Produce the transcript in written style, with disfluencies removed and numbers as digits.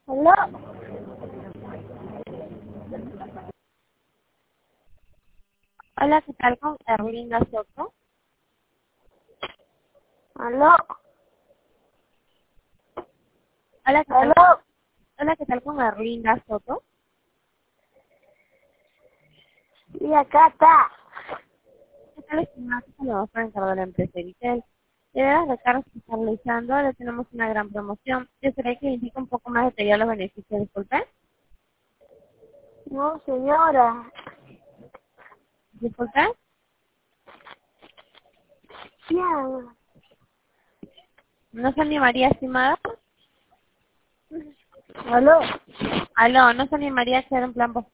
¿Aló? Hola, ¿qué tal con Erlinda Soto? ¿Aló? Hola, ¿qué tal? ¿Aló? Hola, ¿qué tal con Erlinda Soto? Y acá está. ¿Qué tal, estimada? Saludos para encargar de la empresa Vitel. De veras, de cara a estar realizando, le tenemos una gran promoción. Desearía que le indique un poco más detallado los beneficios. Disculpe. No, señora. Disculpe. Ya. ¿No se animaría, estimada? ¿Aló? Aló, ¿no se animaría a hacer un plan